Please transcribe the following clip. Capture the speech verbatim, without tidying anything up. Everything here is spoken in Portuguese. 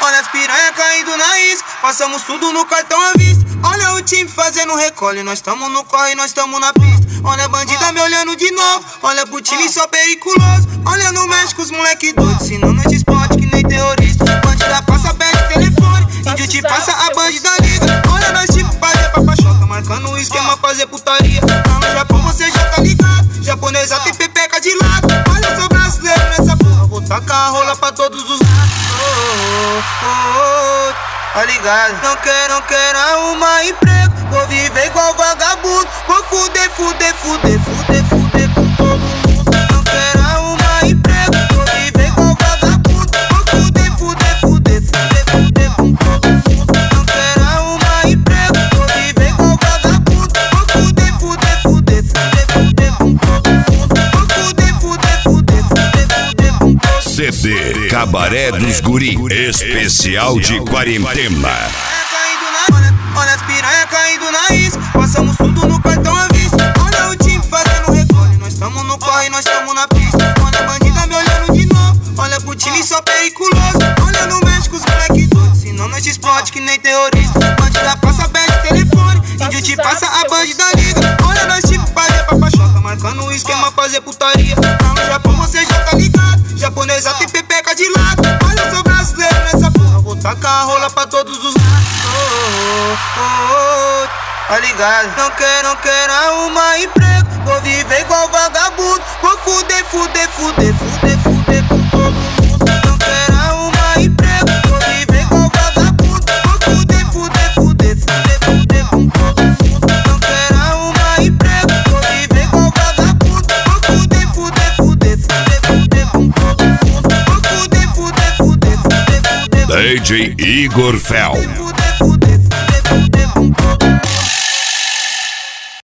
Olha as piranha caindo na isca, passamos tudo no cartão à vista. Olha o time fazendo recolhe, nós tamo no corre, nós tamo na pista. Olha a bandida me olhando de novo, olha pro time só periculoso. Olha no México os moleque doido, senão nós te explode que nem terrorista. Bandida passa, pede telefone, índio te passa, a bandida liga. Olha nós tipo fazer papachoca, marcando o esquema, fazer putaria. Lá no Japão você já tá ligado, japonesa tem pepeca de lado. Olha eu sou brasileiro nessa porra, vou tacar a rola pra todos os lados. Oh, oh, oh, tá ligado? Não quero, não quero arrumar emprego, vou viver igual vagabundo. Vou fuder, fuder, fuder, fuder, fuder com todo mundo. Não quero arrumar emprego, vou viver igual vagabundo. Vou fuder, fuder, fuder, fuder, fuder com todo mundo. Não quero arrumar emprego, vou viver igual vagabundo. Vou fuder, fuder, fuder, fuder, fuder com todo mundo. Vou fuder, fuder, fuder, fuder, fuder com todo mundo. C D Cabaré dos Guri, especial de quarentena. Olha as piranha caindo na isca, passamos tudo no cartão à vista. Olha o time fazendo recolhe, nós tamo no corre, nós tamo na pista. Olha a bandida me olhando de novo, olha pro time só periculoso. Olha no México os moleque doido, senão nós te explode que nem terrorista. Bandida passa, pede telefone, índio te passa, a bandida liga. Olha nós tipo fazer papachoca, marcando o esquema, fazer putaria. Lá no Japão você já tá ligado, japonesa tem pepeca de lado. Olha eu sou brasileiro nessa porra, vou tacar a rola pra todos os lados. Oh, oh, oh, tá ligado? Não quero, não quero arrumar emprego, vou viver igual vagabundo. Vou fuder, fuder, fuder, fuder, fuder com todo mundo. Não quero arrumar emprego, vou viver igual vagabundo. Vou fuder, fuder, fuder, fuder, fuder com todo mundo. Não quero arrumar emprego, vou viver igual vagabundo. Vou fuder, fuder, fuder, fuder, fuder com todo mundo. Vou fuder, fuder, fuder, fuder, fuder. D J Igor Fel.